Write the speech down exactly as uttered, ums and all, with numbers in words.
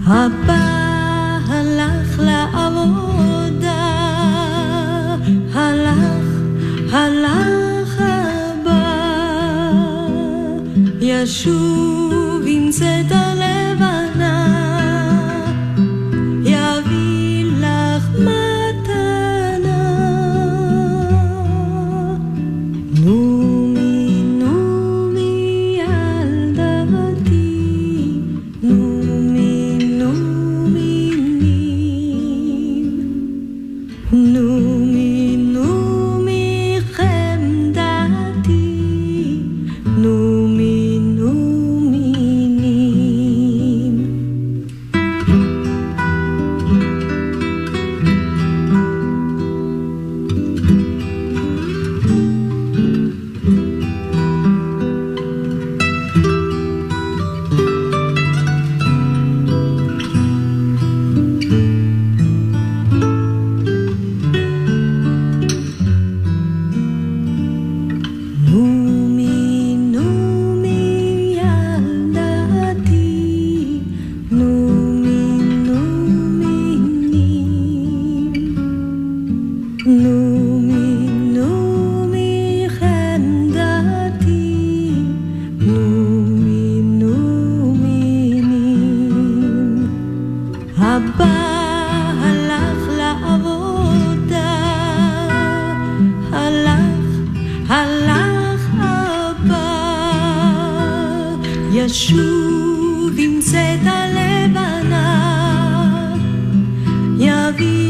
הבא הלך לעבודה, הלך, הלך הבא, ישוב עם צאת הלבנה, יביא לך מתנה. נומי נומי ילדתי, נומי נומי נים, נומי נומי חמדתי, נומי נומי נים. נומי נומי ילדתי, נומי נומי נים, נומי נומי חמדתי, נומי נומי נים. הבא הלך לעבודה, הלך, הלך הבא, ישוב עם צאת הלבנה, יביא